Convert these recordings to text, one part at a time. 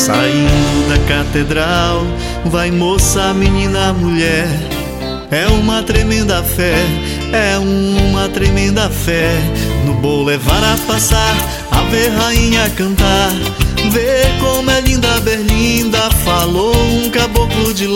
Saindo da catedral, vai moça, menina, mulher. É uma tremenda fé, é uma tremenda fé. No boulevard a passar, a ver rainha cantar. Ver como é linda Berlinda, falou um caboclo de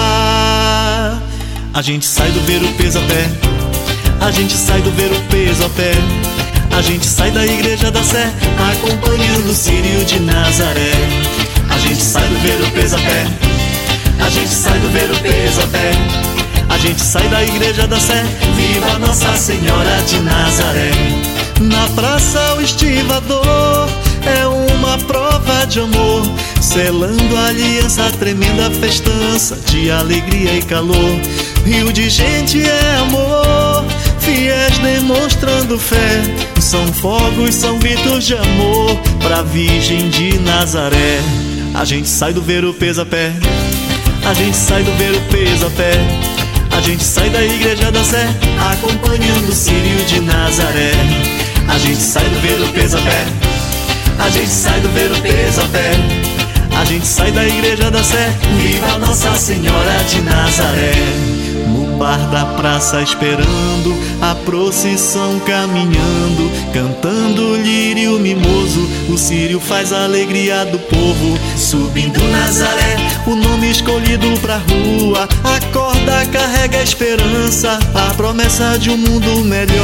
lá. A gente sai do ver o peso a pé, a gente sai do ver o peso a pé. A gente sai da igreja da Sé, acompanhando o Círio de Nazaré. A gente sai do ver o peso a pé, a gente sai do ver o peso a pé. A gente sai da igreja da Sé, viva Nossa Senhora de Nazaré. Na praça o estivador é uma prova de amor, selando a aliança, tremenda festança de alegria e calor. Rio de gente é amor, fiéis demonstrando fé. São fogos, são gritos de amor pra Virgem de Nazaré. A gente sai do ver o peso a pé, a gente sai do ver o peso a pé. A gente sai da igreja da Sé, acompanhando o Círio de Nazaré. A gente sai do ver o peso a pé, a gente sai do ver o peso a pé. A gente sai da igreja da Sé, viva Nossa Senhora de Nazaré. No bar da praça esperando, a procissão caminhando, cantando lírio mimoso, o Círio faz a alegria do povo. Subindo Nazaré, o nome escolhido pra rua, a corda carrega a esperança, a promessa de um mundo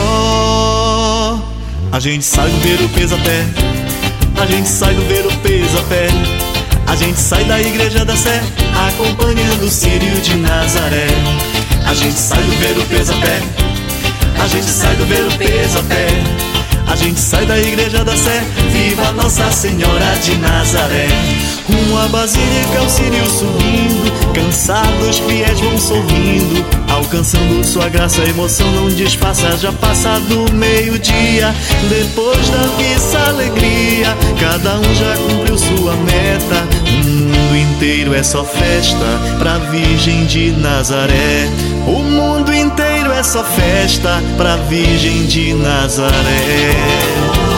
melhor. A gente sai do ver o peso a pé, a gente sai do ver o peso a pé. A gente sai da igreja da Sé, acompanhando o Círio de Nazaré. A gente sai do ver o peso a pé, a gente sai do ver o peso a pé. A gente sai da igreja da Sé, viva Nossa Senhora de Nazaré. Uma basílica, o Círio subindo, cansados fiéis vão sorrindo, alcançando sua graça, a emoção não disfarça. Já passa do meio-dia, depois da missa alegria, cada um já cumpriu sua meta. O mundo inteiro é só festa pra Virgem de Nazaré. O mundo inteiro é só festa pra Virgem de Nazaré.